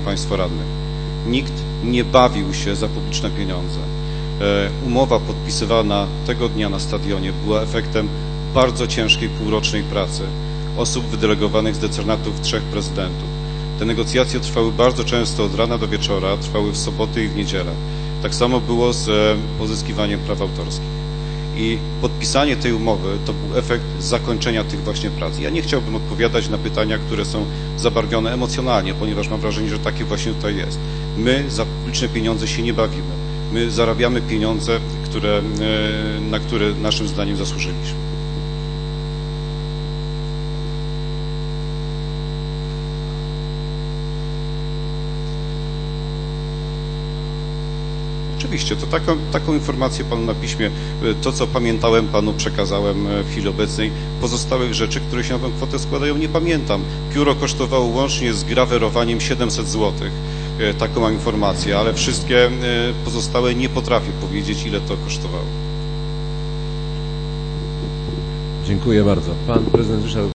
Państwa radnych. Nikt nie bawił się za publiczne pieniądze. Umowa podpisywana tego dnia na stadionie była efektem bardzo ciężkiej półrocznej pracy osób wydelegowanych z decernatów 3 prezydentów. Te negocjacje trwały bardzo często od rana do wieczora, trwały w soboty i w niedzielę. Tak samo było z pozyskiwaniem praw autorskich. I podpisanie tej umowy to był efekt zakończenia tych właśnie prac. Ja nie chciałbym odpowiadać na pytania, które są zabarwione emocjonalnie, ponieważ mam wrażenie, że takie właśnie tutaj jest. My za publiczne pieniądze się nie bawimy. My zarabiamy pieniądze, na które naszym zdaniem zasłużyliśmy. Oczywiście, to taką informację Panu na piśmie, to co pamiętałem Panu przekazałem w chwili obecnej. Pozostałych rzeczy, które się na tę kwotę składają, nie pamiętam. Pióro kosztowało łącznie z grawerowaniem 700 zł. Taką mam informację, ale wszystkie pozostałe nie potrafię powiedzieć, ile to kosztowało. Dziękuję bardzo. Pan prezydent Ryszard